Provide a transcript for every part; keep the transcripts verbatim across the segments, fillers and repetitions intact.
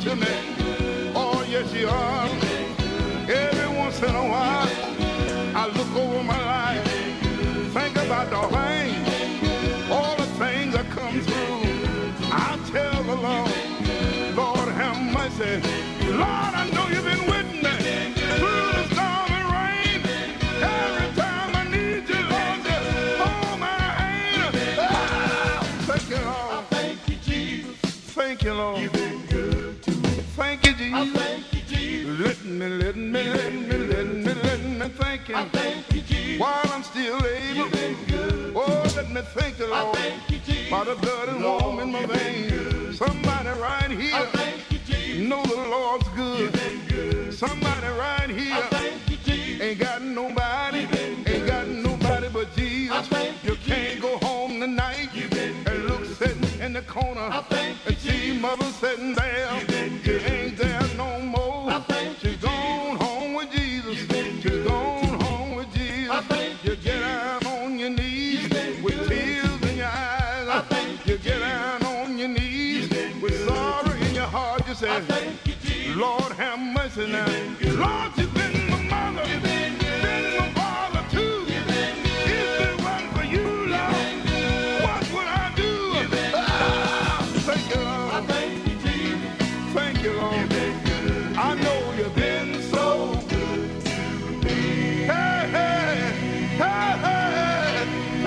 to me. Oh, yes, you are. Every once in a while, I look over my life, think about the things, all the things that come through. I tell the Lord, Lord, have mercy. Lord, I know you've been with me through the storm and rain. Every time I need you, Lord, just hold my hand. Ah, thank you, Lord. I thank you, Jesus. Thank you, Lord. You've been good to me. Thank you, Jesus. I thank you, Jesus. Let me, let me, let me, let me, let me thank you. I thank you, Jesus. While I'm still able. You've been good. Oh, let me thank you, Lord. I thank you, Jesus. By the blood and warm in my veins. Somebody right here. I thank you, Jesus. Know the Lord's good. good. Somebody right here. I thank you, Jesus. Ain't got nobody. Ain't got nobody but Jesus. I thank you, you can't go home tonight and look sitting in the corner. I thank you, and see mother sitting there. You ain't there no more. I thank you, she's gone home with Jesus. She's gone home with Jesus. I thank you, get out on your knees with tears in your eyes. I thank you, get out on your knees with sorrow in your heart. You say, Lord, have mercy now. Lord, you've been my mother. You've been, been my father too. If it wasn't for you, Lord, what would I do? Ah, thank you, Lord. I thank you, Jesus. Thank you, Lord. I know you've been so good to me. Hey, hey, hey, hey,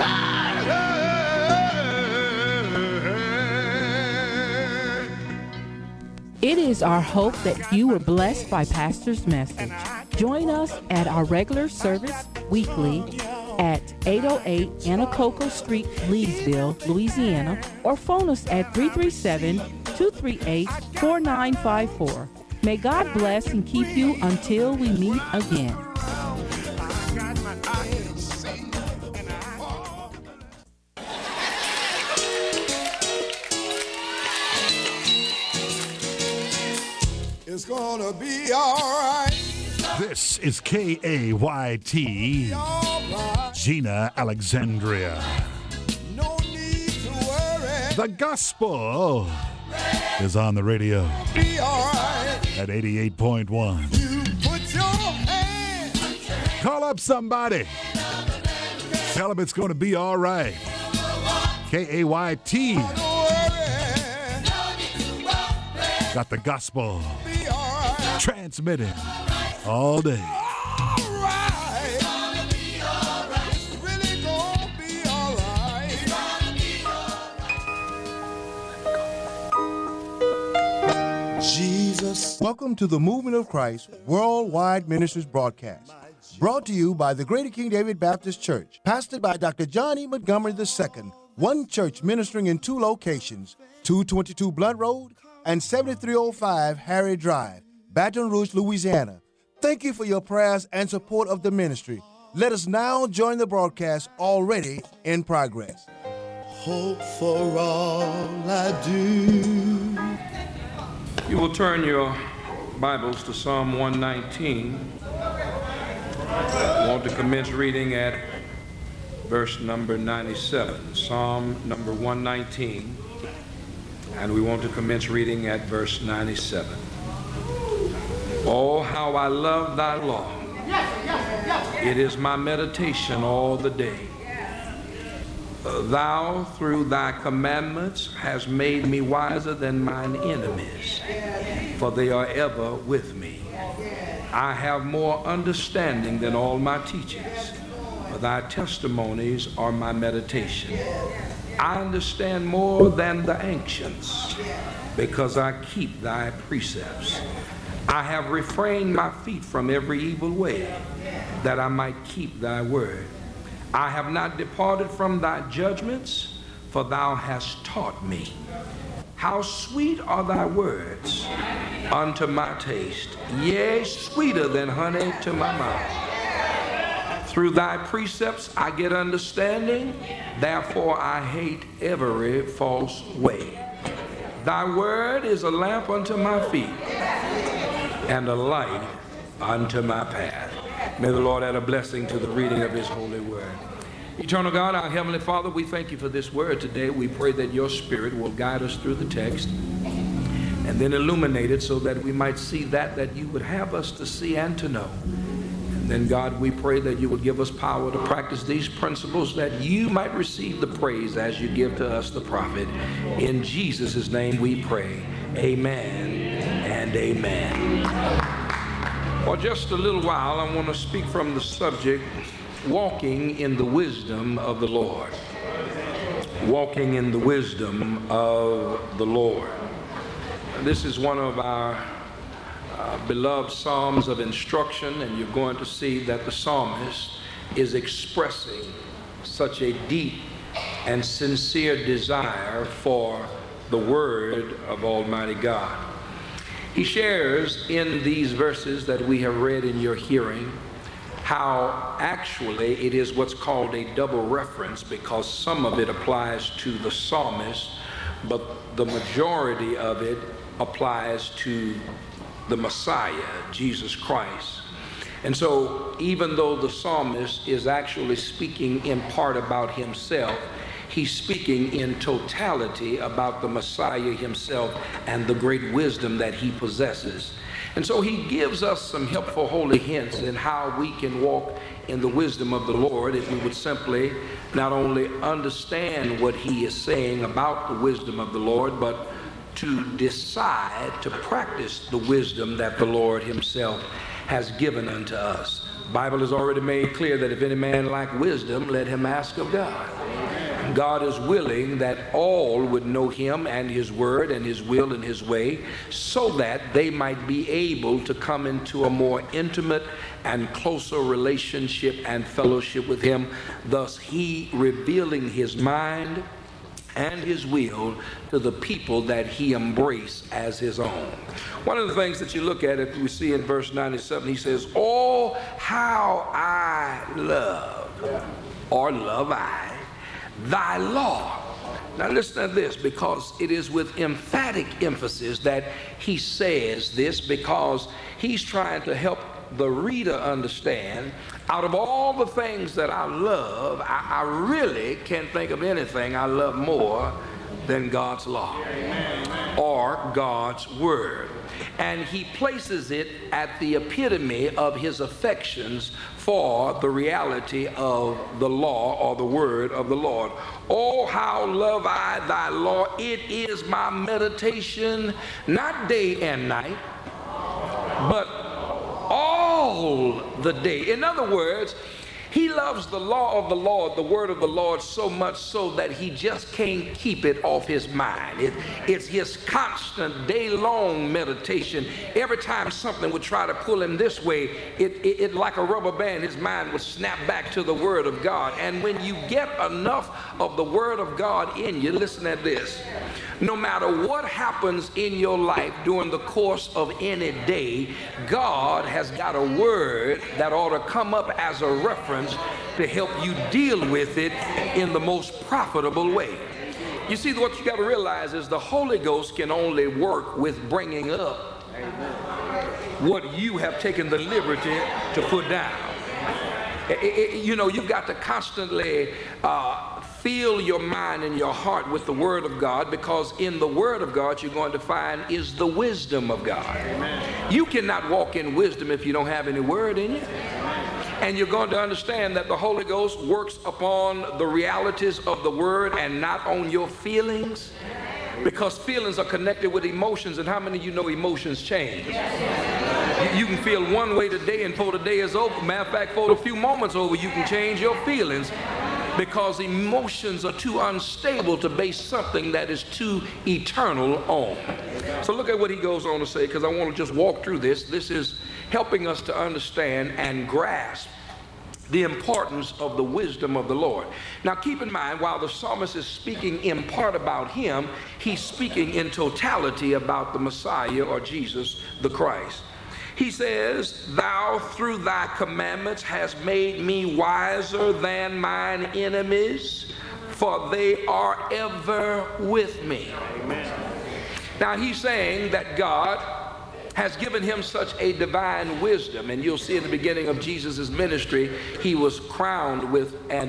hey. It is our hope that you were blessed by Pastor's message. Join us at our regular service weekly at eight oh eight Anacoco Street, Leesville, Louisiana, or phone us at three three seven, two three eight, four nine five four. May God bless and keep you until we meet again. It's gonna be all right. This is K A Y T, right. Gina Alexandria. No need to worry. The gospel is on the radio Be all right. at eighty-eight point one. You put your hand. Call up somebody. Tell them it's going to be all right. K A Y T. Got the gospel transmitting all day. All right. It's really gonna be all right. Jesus. Welcome to the Movement of Christ Worldwide Ministries broadcast. Brought to you by the Greater King David Baptist Church. Pastored by Doctor John E. Montgomery the Second. One church ministering in two locations, two twenty-two Blunt Road and seventy-three oh five Harry Drive, Baton Rouge, Louisiana. Thank you for your prayers and support of the ministry. Let us now join the broadcast already in progress. Hope for all I do. You will turn your Bibles to Psalm one nineteen. I want to commence reading at verse number ninety-seven. Psalm number one nineteen. And we want to commence reading at verse ninety-seven. Oh, how I love thy law. It is my meditation all the day. Thou, through thy commandments, hast made me wiser than mine enemies, for they are ever with me. I have more understanding than all my teachers, for thy testimonies are my meditation. I understand more than the ancients, because I keep thy precepts. I have refrained my feet from every evil way, that I might keep thy word. I have not departed from thy judgments, for thou hast taught me. How sweet are thy words unto my taste, yea, sweeter than honey to my mouth. Through thy precepts I get understanding, therefore I hate every false way. Thy word is a lamp unto my feet and a light unto my path. May the Lord add a blessing to the reading of his holy word. Eternal God, our Heavenly Father, we thank you for this word today. We pray that your Spirit will guide us through the text. and then illuminated so that we might see that that you would have us to see and to know. And then, God, we pray that you would give us power to practice these principles, that you might receive the praise as you give to us the profit. In Jesus' name we pray. Amen and amen. For just a little while, I want to speak from the subject, walking in the wisdom of the Lord. Walking in the wisdom of the Lord. This is one of our uh, beloved Psalms of instruction, and you're going to see that the psalmist is expressing such a deep and sincere desire for the word of Almighty God. He shares in these verses that we have read in your hearing how actually it is what's called a double reference, because some of it applies to the psalmist, but the majority of it applies to the Messiah, Jesus Christ. And so even though the psalmist is actually speaking in part about himself, he's speaking in totality about the Messiah himself and the great wisdom that he possesses. And so he gives us some helpful holy hints in how we can walk in the wisdom of the Lord if we would simply not only understand what he is saying about the wisdom of the Lord, but to decide to practice the wisdom that the Lord himself has given unto us. The Bible has already made clear that if any man lack wisdom, let him ask of God. God is willing that all would know him and his word and his will and his way, so that they might be able to come into a more intimate and closer relationship and fellowship with him, thus he revealing his mind and his will to the people that he embraced as his own. One of the things that you look at, if we see in verse ninety-seven, he says, "Oh, how I love, or love I, thy law." Now listen to this, because it is with emphatic emphasis that he says this, because he's trying to help the reader understand, out of all the things that I love, I, I really can't think of anything I love more than God's law or God's word. And he places it at the epitome of his affections for the reality of the law or the word of the Lord. Oh, how love I thy law. It is my meditation, not day and night, but all the day. In other words, he loves the law of the Lord, the word of the Lord, so much so that he just can't keep it off his mind. It, it's his constant day-long meditation. Every time something would try to pull him this way, it, it, it like a rubber band, his mind would snap back to the word of God. And when you get enough of the word of God in you, listen at this. No matter what happens in your life during the course of any day, God has got a word that ought to come up as a reference to help you deal with it in the most profitable way. You see, what you got to realize is the Holy Ghost can only work with bringing up what you have taken the liberty to put down. It, it, you know, you've got to constantly uh, fill your mind and your heart with the word of God, because in the word of God you're going to find is the wisdom of God. Amen. You cannot walk in wisdom if you don't have any word in you. And you're going to understand that the Holy Ghost works upon the realities of the word and not on your feelings, because feelings are connected with emotions, and how many of you know emotions change? You, you can feel one way today, and before the day is over, matter of fact, for a few moments over, you can change your feelings, because emotions are too unstable to base something that is too eternal on. So look at what he goes on to say, because I want to just walk through this. This is helping us to understand and grasp the importance of the wisdom of the Lord. Now keep in mind, while the psalmist is speaking in part about him, he's speaking in totality about the Messiah, or Jesus the Christ. He says, "Thou through thy commandments hast made me wiser than mine enemies, for they are ever with me." Amen. Now he's saying that God has given him such a divine wisdom, and you'll see in the beginning of Jesus' ministry, he was crowned with an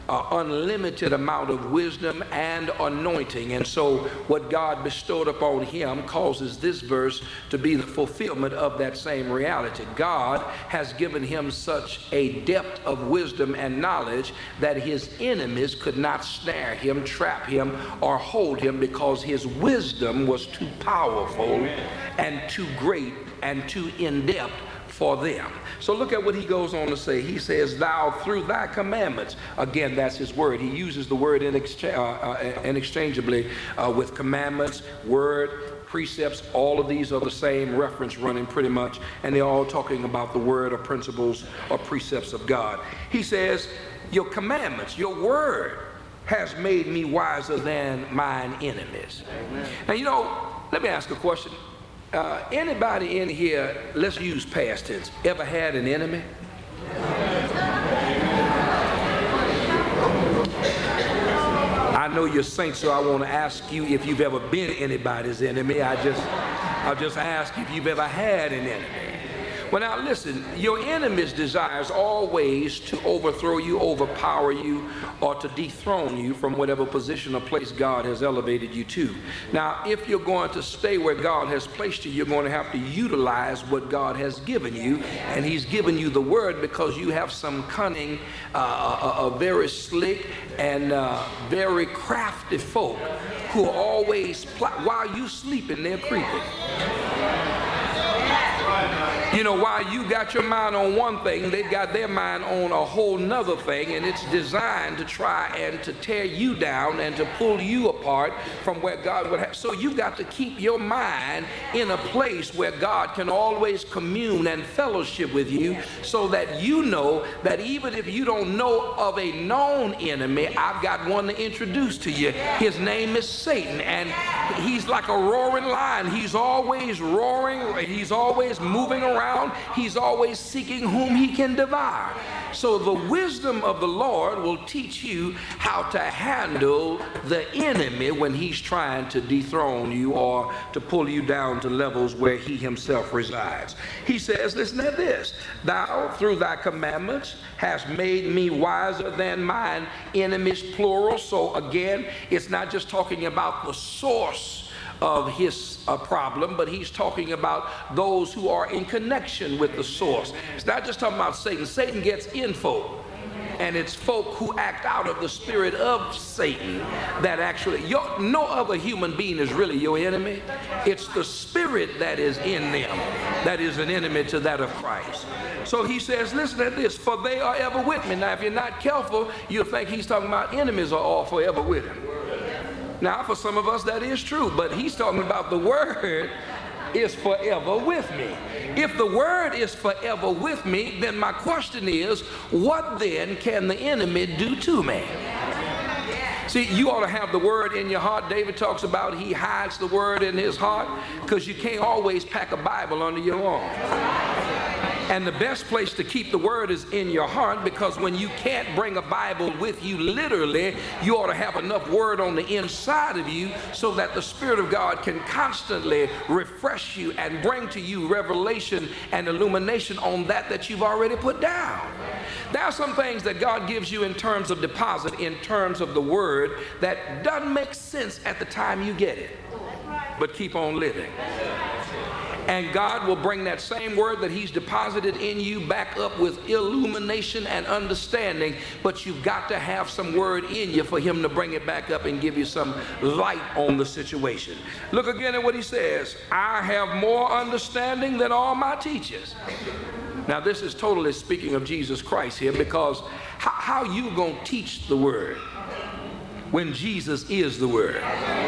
uh, unlimited amount of wisdom and anointing. And so what God bestowed upon him causes this verse to be the fulfillment of that same reality. God has given him such a depth of wisdom and knowledge that his enemies could not snare him, trap him, or hold him, because his wisdom was too powerful and too great and too in-depth for them. So look at what he goes on to say. He says, thou through thy commandments. Again, that's his word. He uses the word inex- uh, uh, interchangeably uh, with commandments, word, precepts. All of these are the same reference running pretty much, and they're all talking about the word or principles or precepts of God. He says, your commandments, your word has made me wiser than mine enemies. Amen. Now, you know, let me ask a question. Uh, anybody in here, let's use past tense, ever had an enemy? I know you're saints, so I want to ask you if you've ever been anybody's enemy. I just, I'll just ask you if you've ever had an enemy. Well, now listen, your enemy's desire is always to overthrow you, overpower you, or to dethrone you from whatever position or place God has elevated you to. Now, if you're going to stay where God has placed you, you're going to have to utilize what God has given you, and he's given you the word because you have some cunning, uh, a, a very slick and uh, very crafty folk who are always, pl- while you sleeping, they're creeping. You know, while you got your mind on one thing, they've got their mind on a whole nother thing, and it's designed to try and to tear you down and to pull you apart from where God would have. So you've got to keep your mind in a place where God can always commune and fellowship with you, so that you know that even if you don't know of a known enemy, I've got one to introduce to you. His name is Satan, and he's like a roaring lion. He's always roaring. He's always moving around. He's always seeking whom he can devour. So the wisdom of the Lord will teach you how to handle the enemy when he's trying to dethrone you or to pull you down to levels where he himself resides. He says, listen to this, thou through thy commandments hast made me wiser than mine enemies, plural. So again, it's not just talking about the source of his uh, problem, but he's talking about those who are in connection with the source. It's not just talking about Satan. Satan gets in folk, and it's folk who act out of the spirit of Satan that actually, your, no other human being is really your enemy. It's the spirit that is in them that is an enemy to that of Christ. So he says, listen to this, for they are ever with me. Now, if you're not careful, you'll think he's talking about enemies are all forever with him. Now, for some of us, that is true, but he's talking about the word is forever with me. If the word is forever with me, then my question is, what then can the enemy do to me? See, you ought to have the word in your heart. David talks about he hides the word in his heart, because you can't always pack a Bible under your arm. And the best place to keep the word is in your heart, because when you can't bring a Bible with you literally, you ought to have enough word on the inside of you so that the Spirit of God can constantly refresh you and bring to you revelation and illumination on that that you've already put down. There are some things that God gives you in terms of deposit, in terms of the word, that doesn't make sense at the time you get it, but keep on living. And God will bring that same word that he's deposited in you back up with illumination and understanding, but you've got to have some word in you for him to bring it back up and give you some light on the situation. Look again at what he says, I have more understanding than all my teachers. Now, this is totally speaking of Jesus Christ here, because how, how you gonna teach the word when Jesus is the word?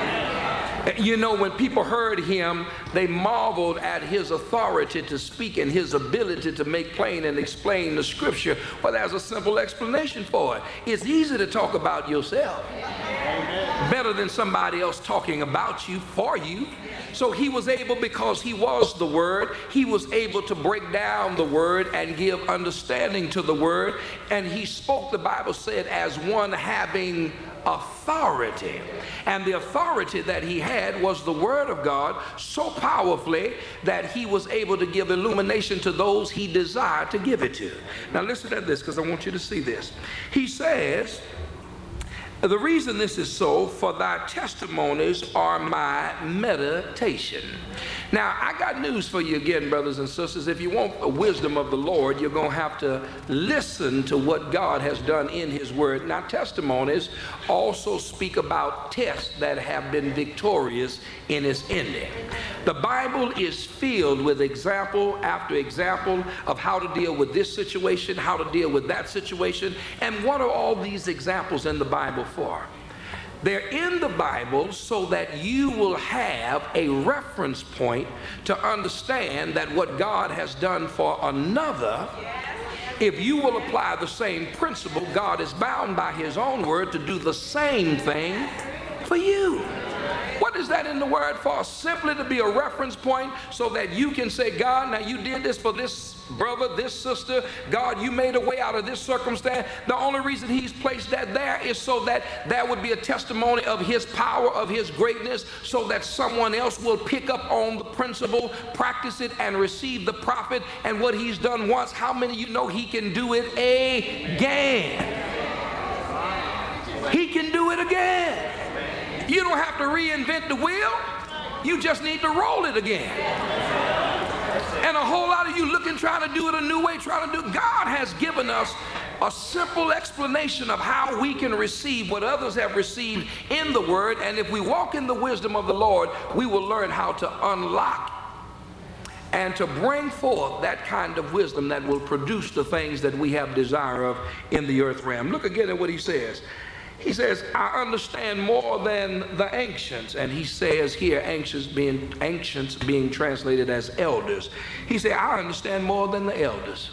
You know, when people heard him, they marveled at his authority to speak and his ability to make plain and explain the scripture. Well, there's a simple explanation for it. It's easy to talk about yourself. Amen. Better than somebody else talking about you for you. So he was able, because he was the word, he was able to break down the word and give understanding to the word. And he spoke, the Bible said, as one having authority. And the authority that he had was the word of God, so powerfully that he was able to give illumination to those he desired to give it to. Now listen to this, because I want you to see this. He says, The reason this is so, for thy testimonies are my meditation. Now, I got news for you again, brothers and sisters. If you want the wisdom of the Lord, you're going to have to listen to what God has done in his word. Now, testimonies also speak about tests that have been victorious in its ending. The Bible is filled with example after example of how to deal with this situation, how to deal with that situation. And what are all these examples in the Bible for? They're in the Bible so that you will have a reference point to understand that what God has done for another, if you will apply the same principle, God is bound by his own word to do the same thing for you. What is that in the word for? Simply to be a reference point so that you can say, God, now you did this for this brother, this sister. God, you made a way out of this circumstance. The only reason he's placed that there is so that that would be a testimony of his power, of his greatness, so that someone else will pick up on the principle, practice it, and receive the profit. And what he's done once, how many of you know he can do it again? He can do it again. You don't have to reinvent the wheel. You just need to roll it again. And a whole lot of you looking, trying to do it a new way, trying to do. God has given us a simple explanation of how we can receive what others have received in the word. And if we walk in the wisdom of the Lord, we will learn how to unlock and to bring forth that kind of wisdom that will produce the things that we have desire of in the earth realm. Look again at what he says. He says, I understand more than the ancients. And he says here, ancients being, ancients being translated as elders. He said, I understand more than the elders.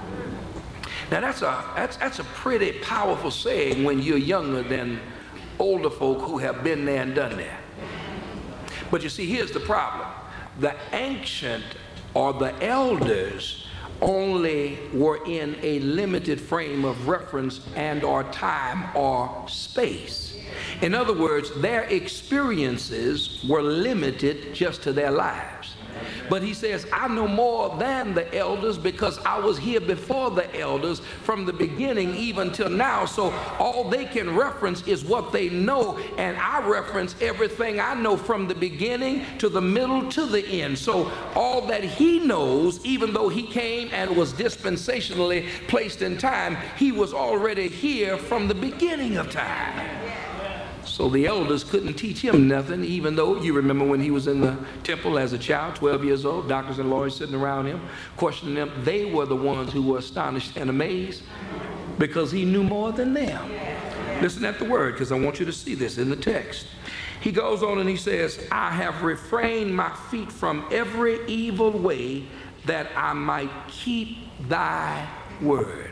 Now that's a, that's, that's a pretty powerful saying when you're younger than older folk who have been there and done that. But you see, here's the problem. The ancient or the elders only were in a limited frame of reference and or time or space. In other words, their experiences were limited just to their lives. But he says, I know more than the elders because I was here before the elders from the beginning even till now. So all they can reference is what they know. And I reference everything I know from the beginning to the middle to the end. So all that he knows, even though he came and was dispensationally placed in time, he was already here from the beginning of time. So the elders couldn't teach him nothing, even though you remember when he was in the temple as a child, twelve years old, doctors and lawyers sitting around him, questioning him. They were the ones who were astonished and amazed because he knew more than them. Listen at the word, because I want you to see this in the text. He goes on and he says, I have refrained my feet from every evil way that I might keep thy word.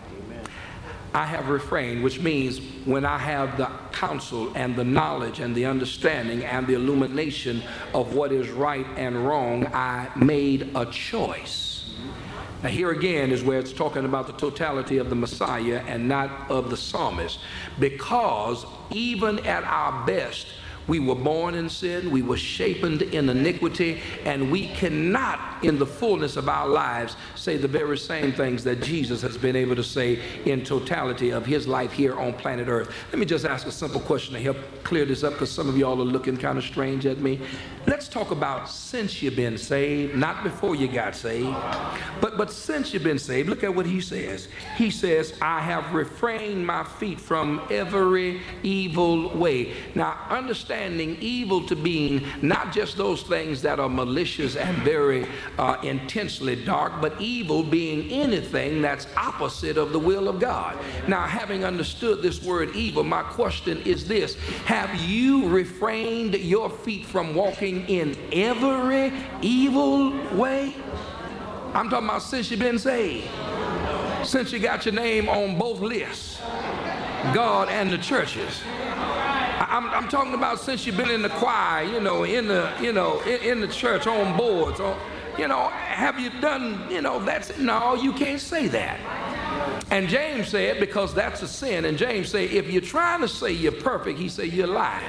I have refrained, which means when I have the counsel and the knowledge and the understanding and the illumination of what is right and wrong, I made a choice. Now here again is where it's talking about the totality of the Messiah and not of the psalmist, because even at our best, we were born in sin, we were shapen in iniquity, and we cannot, in the fullness of our lives, say the very same things that Jesus has been able to say in totality of his life here on planet Earth. Let me just ask a simple question to help clear this up, because some of y'all are looking kind of strange at me. Let's talk about since you've been saved, not before you got saved, but, but since you've been saved. Look at what he says. He says, I have refrained my feet from every evil way. Now, understand evil to being not just those things that are malicious and very uh, intensely dark, but evil being anything that's opposite of the will of God. Now, having understood this word evil, my question is this: have you refrained your feet from walking in every evil way? I'm talking about since you've been saved, since you got your name on both lists, God and the churches. I'm, I'm talking about since you've been in the choir, you know, in the, you know, in, in the church, on boards, on, you know, have you done, you know, that's, no, you can't say that. And James said, because that's a sin, and James said, if you're trying to say you're perfect, he said, you're lying.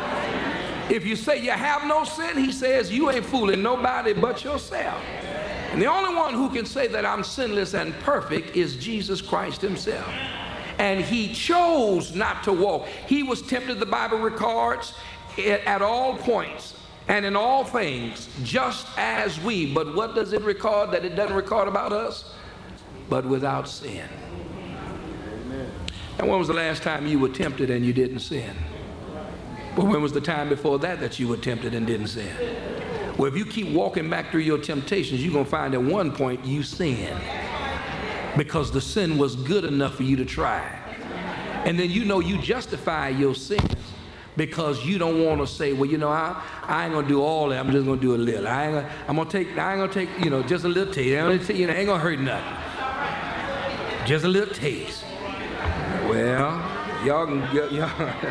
If you say you have no sin, he says, you ain't fooling nobody but yourself. And the only one who can say that I'm sinless and perfect is Jesus Christ himself. And he chose not to walk. He was tempted, the Bible records, at all points and in all things, just as we. But what does it record that it doesn't record about us? But without sin. Amen. And when was the last time you were tempted and you didn't sin? But when was the time before that that you were tempted and didn't sin? Well, if you keep walking back through your temptations, you're going to find at one point you sin. Because the sin was good enough for you to try. And then you know you justify your sins because you don't want to say, well, you know, I, I ain't going to do all that. I'm just going to do a little. I ain't gonna, I'm going to take, I ain't going to take, you know, just a little taste. I ain't, you know, ain't going to hurt nothing. Just a little taste. Well, y'all can, y'all,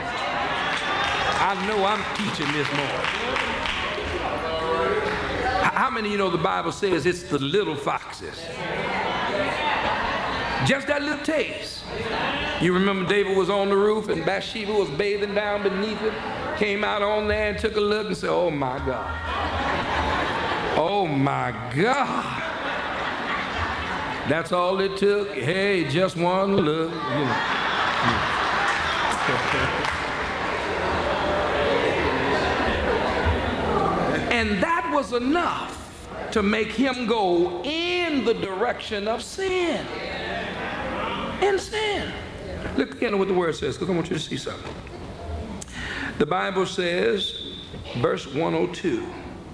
I know I'm teaching this morning. How many of you know the Bible says it's the little foxes? Just that little taste. You remember David was on the roof and Bathsheba was bathing down beneath it, came out on there and took a look and said, oh my God. Oh my God. That's all it took. Hey, just one look. You know. And that was enough to make him go in the direction of sin. In sin. Look again at what the word says, because I want you to see something. The Bible says, verse one oh two,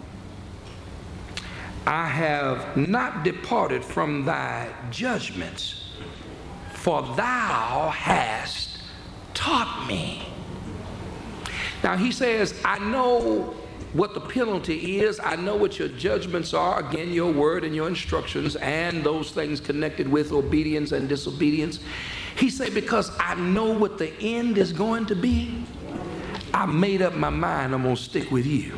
I have not departed from thy judgments, for thou hast taught me. Now he says, I know what the penalty is. I know what your judgments are. Again, your word and your instructions and those things connected with obedience and disobedience. He said, because I know what the end is going to be, I made up my mind I'm going to stick with you.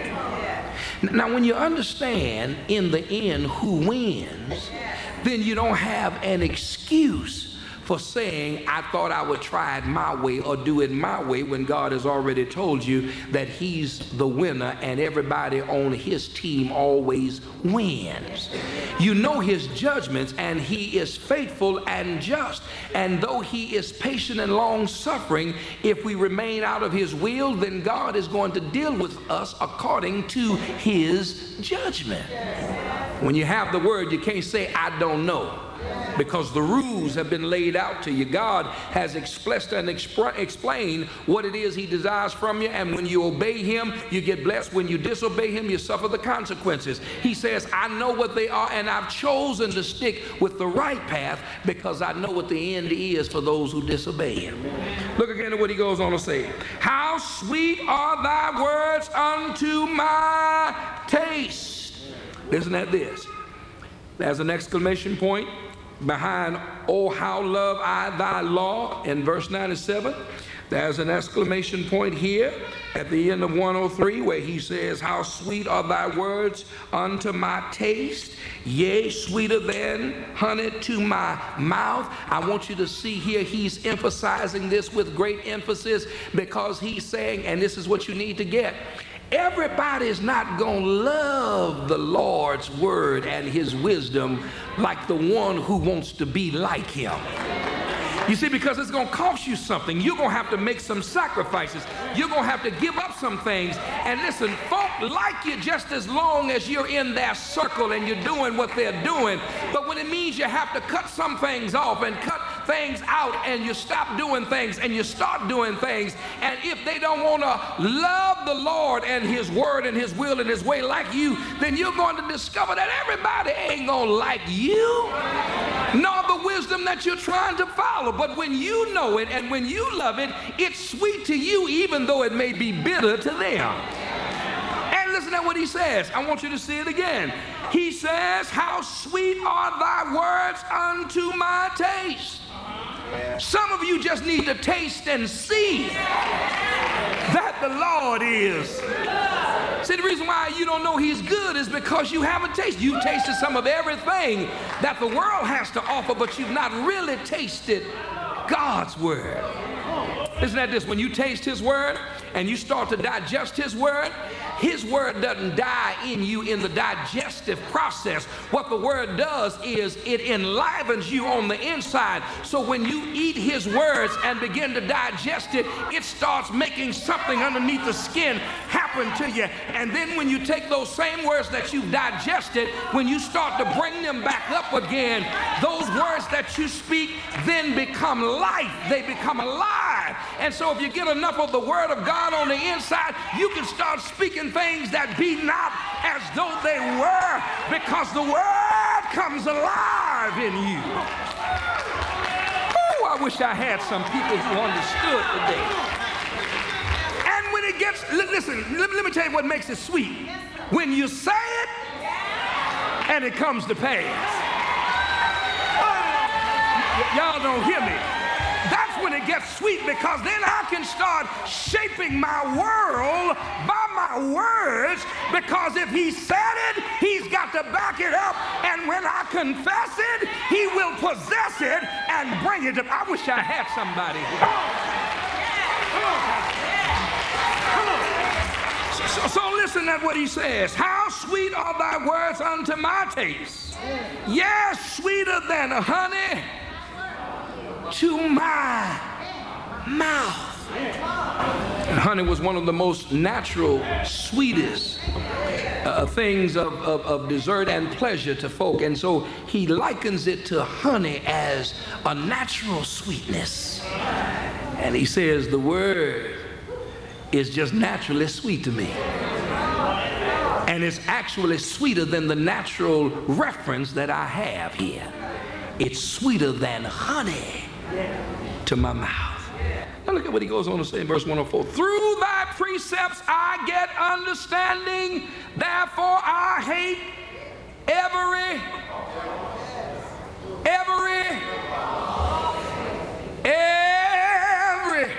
Now, when you understand in the end who wins, then you don't have an excuse for saying, I thought I would try it my way or do it my way, when God has already told you that he's the winner and everybody on his team always wins. You know his judgments, and he is faithful and just. And though he is patient and long-suffering, if we remain out of his will, then God is going to deal with us according to his judgment. When you have the word, you can't say, I don't know. Because the rules have been laid out to you. God has expressed and expl- explained what it is he desires from you, and when you obey him, you get blessed. When you disobey him, you suffer the consequences. He says, I know what they are, and I've chosen to stick with the right path because I know what the end is for those who disobey him. Look again at what he goes on to say. How sweet are thy words unto my taste. Listen at this. There's an exclamation point behind, oh, how love I thy law, in verse ninety-seven. There's an exclamation point here at the end of one oh three where he says, how sweet are thy words unto my taste, yea, sweeter than honey to my mouth. I want you to see here, he's emphasizing this with great emphasis, because he's saying, and this is what you need to get, everybody's not going to love the Lord's word and his wisdom like the one who wants to be like him. You see, because it's going to cost you something. You're going to have to make some sacrifices. You're going to have to give up some things. And listen, folk like you just as long as you're in their circle and you're doing what they're doing. But when it means you have to cut some things off and cut things out, and you stop doing things and you start doing things, and if they don't want to love the Lord and his word and his will and his way like you, then you're going to discover that everybody ain't going to like you, nor the wisdom that you're trying to follow. But when you know it and when you love it, it's sweet to you, even though it may be bitter to them. And listen to what he says. I want you to see it again. He says, how sweet are thy words unto my taste. Some of you just need to taste and see that the Lord is. See, the reason why you don't know he's good is because you haven't tasted. You've tasted some of everything that the world has to offer, but you've not really tasted God's word. Isn't that this? When you taste his word, and you start to digest his word, his word doesn't die in you in the digestive process. What the word does is it enlivens you on the inside. So when you eat his words and begin to digest it, it starts making something underneath the skin happen to you. And then when you take those same words that you've digested, when you start to bring them back up again, those words that you speak then become life. They become alive. And so if you get enough of the word of God on the inside, you can start speaking things that be not as though they were, because the word comes alive in you. Oh, I wish I had some people who understood today. And when it gets, listen, let, let me tell you what makes it sweet. When you say it and it comes to pass. Y'all don't hear me. That's when it gets sweet, because then I can start shaping my world by my words, because if he said it, he's got to back it up, and when I confess it, he will possess it and bring it to. I wish I had somebody here. Come on. So, so listen at what he says. How sweet are thy words unto my taste. Yes, sweeter than honey to my mouth. And honey was one of the most natural, sweetest uh, things of, of, of dessert and pleasure to folk. And so he likens it to honey as a natural sweetness. And he says the word is just naturally sweet to me. And it's actually sweeter than the natural reference that I have here. It's sweeter than honey to my mouth. Now look at what he goes on to say in verse one oh four. Through thy precepts I get understanding, therefore I hate every, every, every,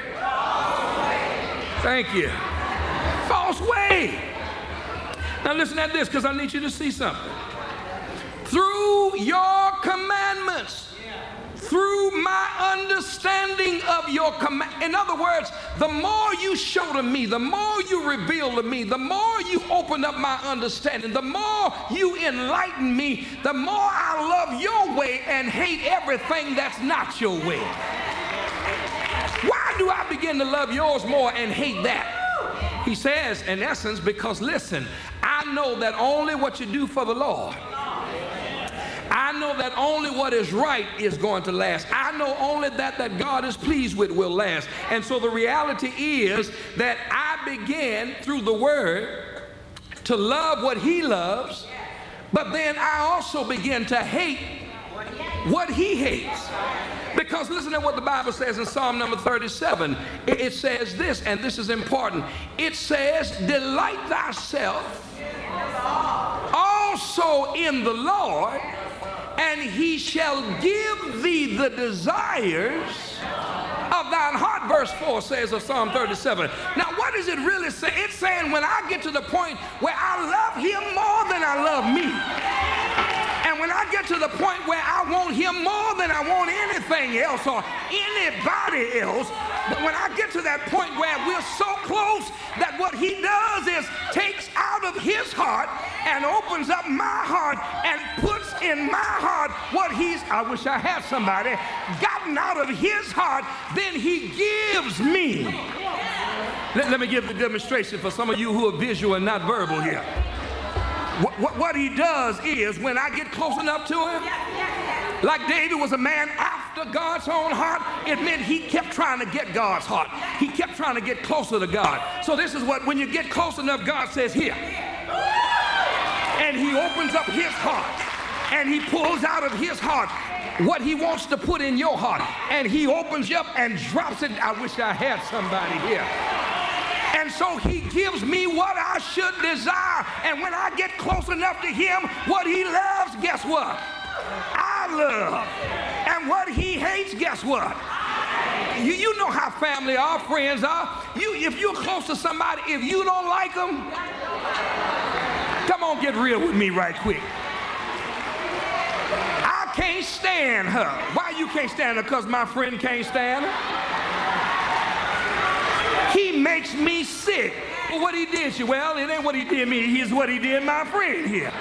thank you, false way. Now listen at this, because I need you to see something. Through your commandments, through my understanding of your command. In other words, the more you show to me, the more you reveal to me, the more you open up my understanding, the more you enlighten me, the more I love your way and hate everything that's not your way. Why do I begin to love yours more and hate that? He says, in essence, because listen, I know that only what you do for the Lord, I know that only what is right is going to last. I know only that that God is pleased with will last. And so the reality is that I begin through the word to love what he loves, but then I also begin to hate what he hates. Because listen to what the Bible says in Psalm number thirty-seven. It says this, and this is important. It says, delight thyself also in the Lord, and he shall give thee the desires of thine heart. Verse four says of Psalm thirty-seven. Now what does it really say? It's saying when I get to the point where I love him more than I love me, and when I get to the point where I want him more than I want anything else or anybody else, but when I get to that point where we're so close that what he does is takes out of his heart and opens up my heart and puts in my heart what he's, I wish I had somebody, gotten out of his heart, then he gives me. Let, let me give the demonstration for some of you who are visual and not verbal here. What, what, what he does is when I get close enough to him, like David was a man after God's own heart, it meant he kept trying to get God's heart. He kept trying to get closer to God. So this is what, when you get close enough, God says, here. And he opens up his heart, and he pulls out of his heart what he wants to put in your heart. And he opens you up and drops it. I wish I had somebody here. And so he gives me what I should desire. And when I get close enough to him, what he loves, guess what? I love. And what he hates, guess what? You, you know how family are, friends are. You, if you're close to somebody, if you don't like them, come on, get real with me right quick. I can't stand her. Why you can't stand her? Because my friend can't stand her? He makes me sick. Well, what he did you? Well, it ain't what he did me. He's what he did my friend here.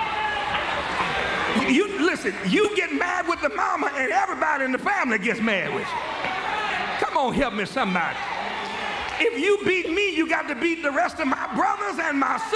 You listen, you get mad with the mama and everybody in the family gets mad with you. Come on, help me somebody. If you beat me, you got to beat the rest of my brothers and my sisters.